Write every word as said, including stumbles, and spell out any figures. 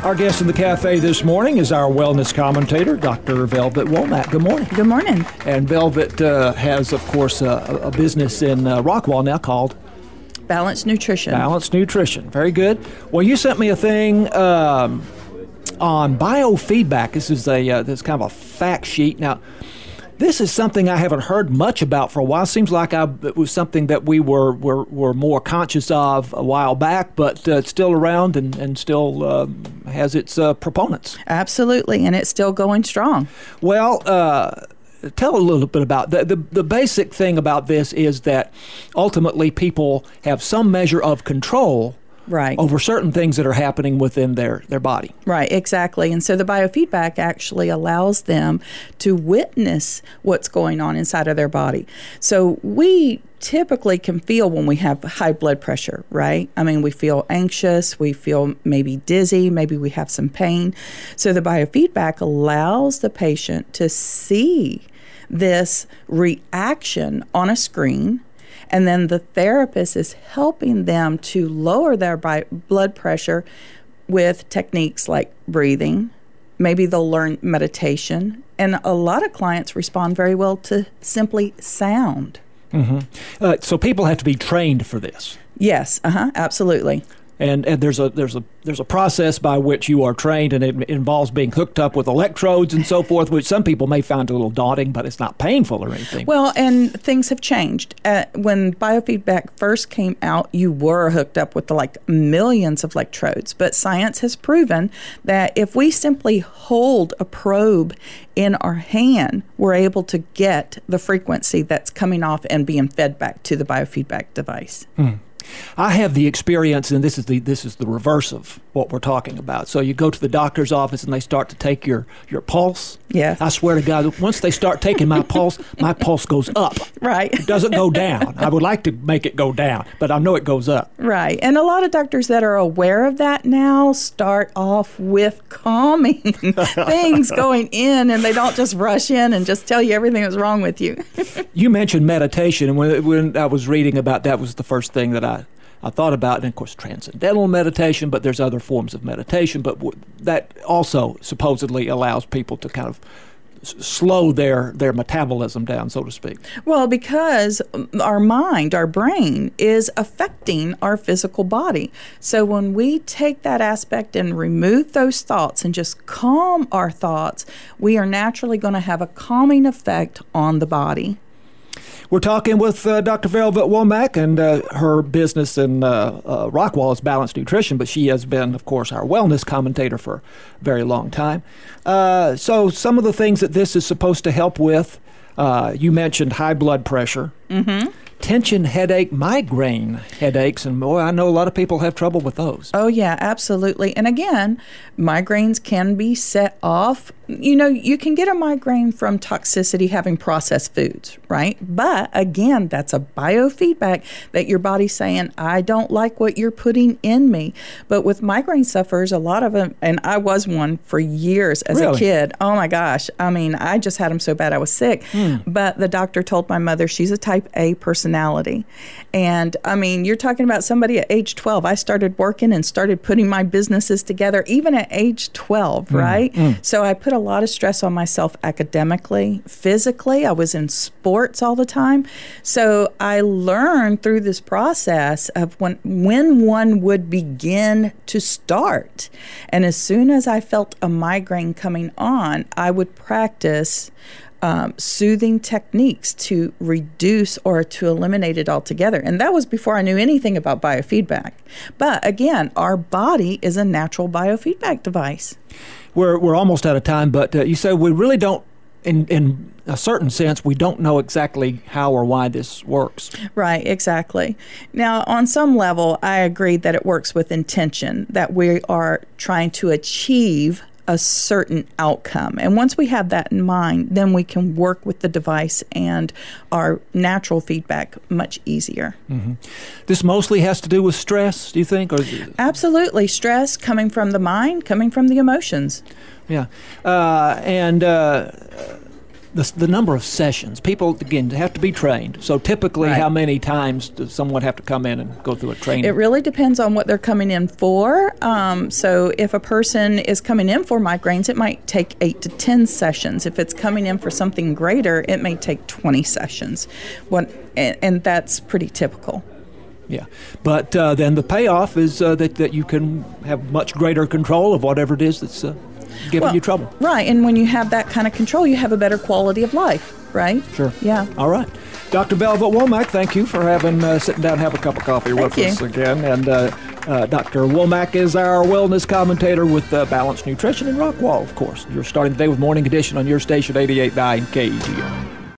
Our guest in the cafe this morning is our wellness commentator, Doctor Velvet Womack. Good morning. Good morning. And Velvet uh, has, of course, uh, a business in uh, Rockwall now called Balanced Nutrition. Balanced Nutrition. Very good. Well, you sent me a thing um, on biofeedback. This is a uh, this is kind of a fact sheet. Now, this is something I haven't heard much about for a while. Seems like I, it was something that we were were, were more conscious of a while back, but uh, it's still around and, and still uh, has its uh, proponents. Absolutely, and it's still going strong. Well, uh, tell a little bit about the, the the basic thing about this is that ultimately people have some measure of control Right. over certain things that are happening within their, their body. Right, exactly. And so the biofeedback actually allows them to witness what's going on inside of their body. So we typically can feel when we have high blood pressure, right? I mean, we feel anxious, we feel maybe dizzy, maybe we have some pain. So the biofeedback allows the patient to see this reaction on a screen. And then the therapist is helping them to lower their bi- blood pressure with techniques like breathing. Maybe they'll learn meditation. And a lot of clients respond very well to simply sound. Mm-hmm. Uh, so people have to be trained for this. Yes, uh-huh, absolutely. And and there's a there's a there's a process by which you are trained, and it involves being hooked up with electrodes and so forth, which some people may find a little daunting, but it's not painful or anything. Well, and things have changed. Uh, when biofeedback first came out, you were hooked up with like millions of electrodes, but science has proven that if we simply hold a probe in our hand, we're able to get the frequency that's coming off and being fed back to the biofeedback device. Hmm. I have the experience, and this is the this is the reverse of what we're talking about. So you go to the doctor's office and they start to take your, your pulse. Yeah. I swear to God, once they start taking my pulse, my pulse goes up. Right. It doesn't go down. I would like to make it go down, but I know it goes up. Right. And a lot of doctors that are aware of that now start off with calming things going in, and they don't just rush in and just tell you everything that's wrong with you. You mentioned meditation, and when, when I was reading about that was the first thing that I I thought about, and of course, transcendental meditation, but there's other forms of meditation, but w- that also supposedly allows people to kind of s- slow their, their metabolism down, so to speak. Well, because our mind, our brain, is affecting our physical body. So when we take that aspect and remove those thoughts and just calm our thoughts, we are naturally going to have a calming effect on the body. We're talking with uh, Doctor Velvet Womack, and uh, her business in uh, uh, Rockwall is Balanced Nutrition, but she has been, of course, our wellness commentator for a very long time. Uh, so some of the things that this is supposed to help with, uh, you mentioned high blood pressure, Mm-hmm. tension, headache, migraine headaches, and boy, I know a lot of people have trouble with those. Oh, yeah, absolutely. And again, migraines can be set off. You know, you can get a migraine from toxicity having processed foods, right? But again, that's a biofeedback that your body's saying, I don't like what you're putting in me. But with migraine sufferers, a lot of them, and I was one for years as Really? a kid. Oh my gosh. I mean, I just had them so bad I was sick. Hmm. But the doctor told my mother she's a type A personality. And I mean, you're talking about somebody at age twelve. I started working and started putting my businesses together, even at age twelve, Mm, right? mm. So I put a lot of stress on myself academically, physically. I was in sports all the time. So I learned through this process of when, when one would begin to start. And as soon as I felt a migraine coming on, I would practice Um, soothing techniques to reduce or to eliminate it altogether. And that was before I knew anything about biofeedback. But again, our body is a natural biofeedback device. We're we're almost out of time, but uh, you say we really don't, in in a certain sense, we don't know exactly how or why this works. Right, exactly. Now, on some level, I agree that it works with intention, that we are trying to achieve a certain outcome. And once we have that in mind, then we can work with the device and our natural feedback much easier. Mm-hmm. This mostly has to do with stress, do you think? Or Absolutely. Stress coming from the mind, coming from the emotions. Yeah. Uh, and uh, the, the number of sessions. People, again, have to be trained. So typically, Right. how many times does someone have to come in and go through a training? It really depends on what they're coming in for. Um, so if a person is coming in for migraines, it might take eight to ten sessions. If it's coming in for something greater, it may take twenty sessions. What, and, and that's pretty typical. Yeah, but uh, then the payoff is uh, that, that you can have much greater control of whatever it is that's uh, giving Well, you trouble. Right, and when you have that kind of control, you have a better quality of life, right? Sure. Yeah. All right. Doctor Velvet Womack, thank you for having uh, sitting down and have a cup of coffee Thank with you. us again. And uh, uh, Doctor Womack is our wellness commentator with uh, Balanced Nutrition in Rockwall, of course. You're starting the day with Morning Edition on your station, eighty-eight point nine K E G O.